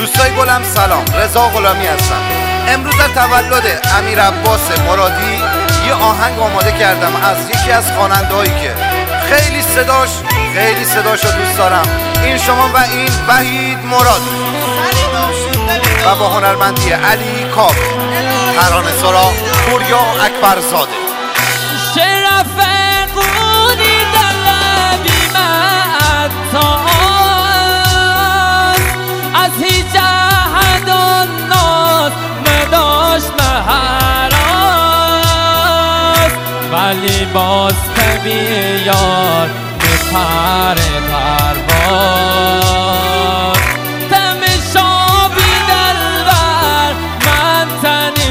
دوستای گلم سلام، رضا غلامی هستم. امروز در تولد امیر عباس مرادی یه آهنگ آماده کردم از یکی از خواننده‌هایی که خیلی صداش رو دوست دارم. این شما و این وحید مراد و با هنرمندی علی کاوه، ترانه سرا پوریا اکبرزاده. شرف قونی دلبی معطاست، از هیچ احد الناس نداشت مهراست، ولی باز طبیعیار میپره پرواز. تمشابی دلبر من تنی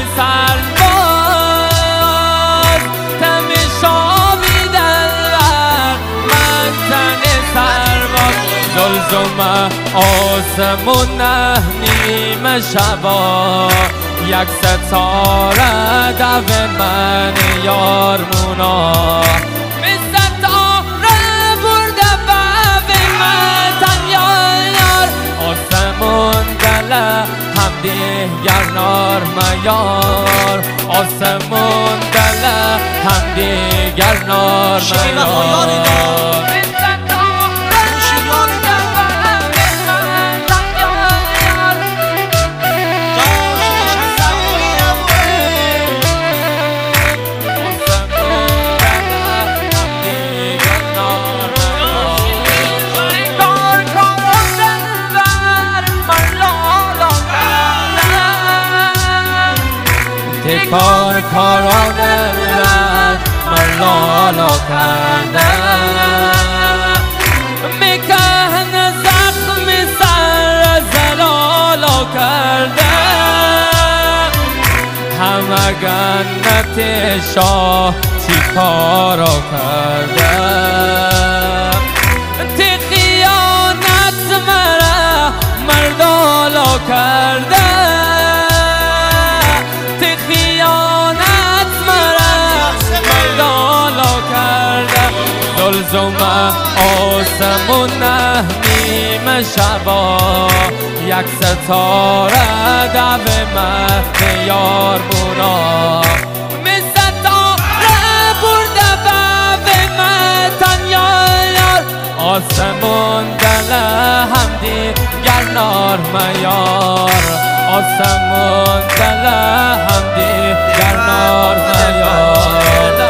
سرباز، تمشابی دلبر من تنی سرباز. زلزمه آسمون نه نیمه شبا، یک ستاره دو من یارمونا. می ستاره برده باب من تنیار، آسمون دل هم دیگر نار میار، آسمون دل هم دیگر نار میار. کار کارانه من لالا کردم، میکنه زخم سر زلالا کردم. همه گنت شاه چی کارا کردم، تی خیانت مرا مردالا کردم، زلزمه آسمون نه نیمه شبا، یک ستاره دو مهد یارمونا. می ستاره برده باب متن یار، آسمون دل هم دیگر نار میار، آسمون دل هم دیگر نار میار.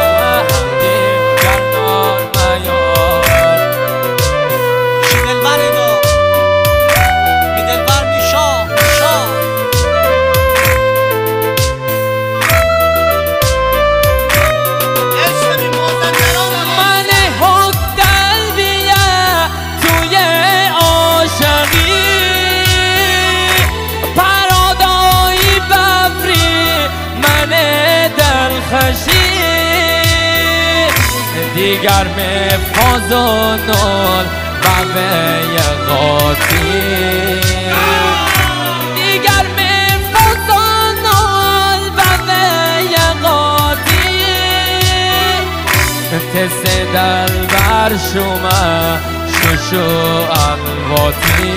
دیگر می فازونال بابه غاتی، دیگر می فازونال بابه غاتی. تس دلبر شما شوشو الواتی،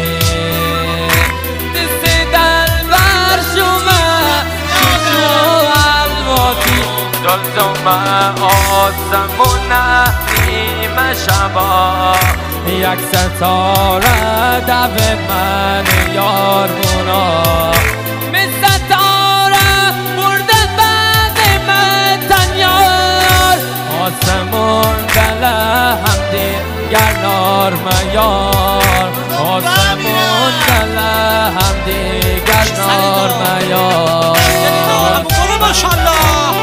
تس دلبر شما شوشو الواتی. زلزمه آسمون نه نیمه شبا، یک ستاره دو من یارمونا. می ستاره برده بعد من تنیار، آسمون دل هم دیگر نار میار، آسمون دل هم دیگر نار میار. ماشاءالله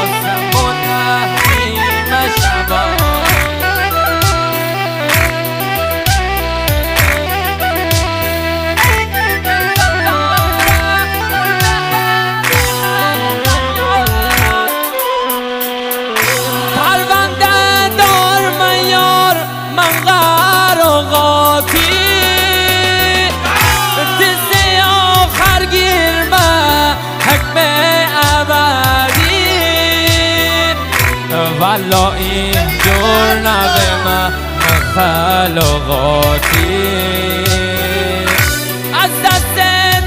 والا این جور نبه خلقاتی، از دست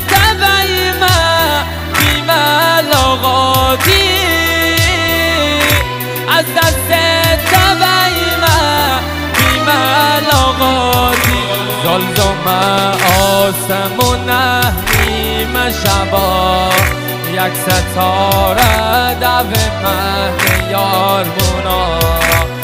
زلزم آسمونه نیمه شبا یک ستاره دو مهد یارمونا